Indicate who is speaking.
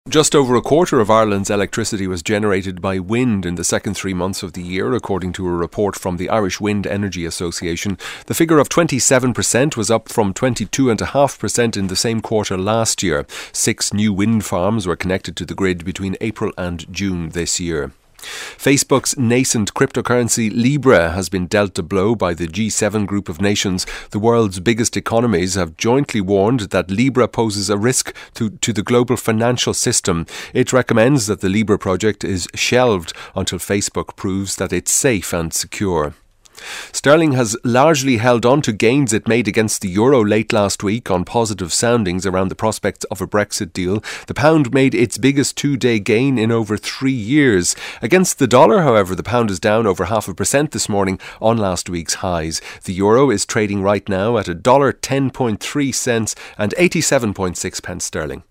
Speaker 1: Just over a quarter of Ireland's electricity was generated by wind in the second 3 months of the year, according to a report from the Irish Wind Energy Association. The figure of 27% was up from 22.5% in the same quarter last year. 6 new wind farms were connected to the grid between April and June this year. Facebook's nascent cryptocurrency Libra has been dealt a blow by the G7 group of nations. The world's biggest economies have jointly warned that Libra poses a risk to the global financial system. It recommends that the Libra project is shelved until Facebook proves that it's safe and secure. Sterling has largely held on to gains it made against the euro late last week on positive soundings around the prospects of a Brexit deal. The pound made its biggest 2-day gain in over 3 years. Against the dollar, however, the pound is down over 0.5% this morning on last week's highs. The euro is trading right now at $1.10.3 and 87.6 pence sterling.